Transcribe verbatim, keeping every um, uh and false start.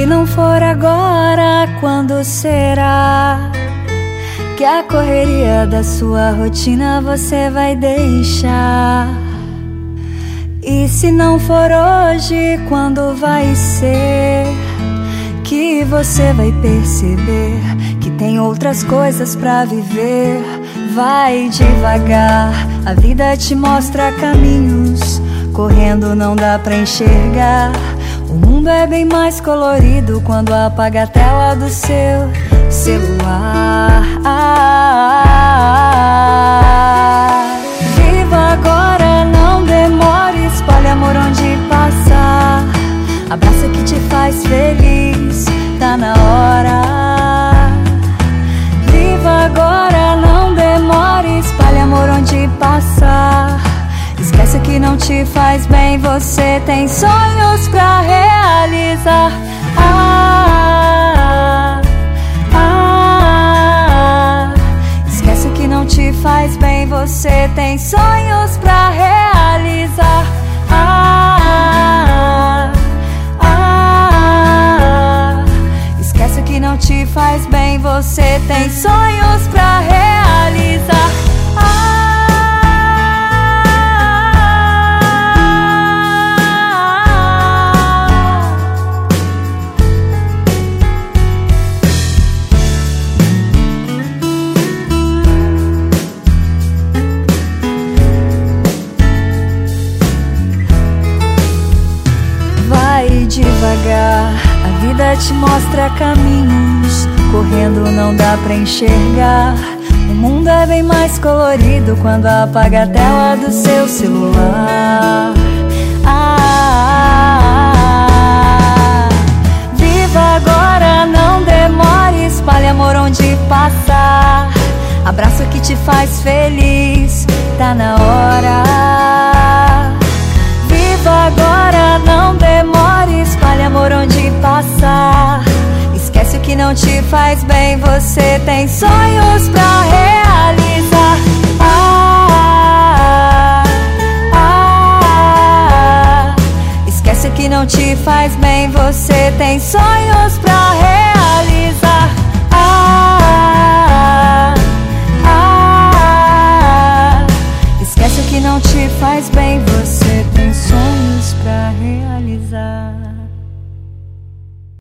não for agora, quando será que a correria da sua rotina você vai deixar? E se não for hoje, quando vai ser que você vai perceber que tem outras coisas pra viver? Vai devagar, a vida te mostra caminhos, correndo não dá pra enxergar. O mundo é bem mais colorido quando apaga a tela do seu celular. Viva agora, não demore, espalhe amor onde passar. Abraça que te faz feliz, tá na hora. Viva agora, não demore, espalhe amor onde passar. Esquece que não te faz bem, você tem sonhos pra realizar. Ah, ah, esquece que não te faz bem, você tem sonhos pra realizar. Ah, ah, esquece que não te faz bem, você tem sonhos pra realizar. Devagar, a vida te mostra caminhos, correndo não dá pra enxergar. O mundo é bem mais colorido quando apaga a tela do seu celular. Ah, viva agora, não demore, espalhe amor onde passar. Abraça o que te faz feliz, tá na hora. Viva agora, não demore, espalhe amor onde passar. Esquece o que não te faz bem, você tem sonhos pra realizar. Ah, ah, esquece o que não te faz bem, você tem sonhos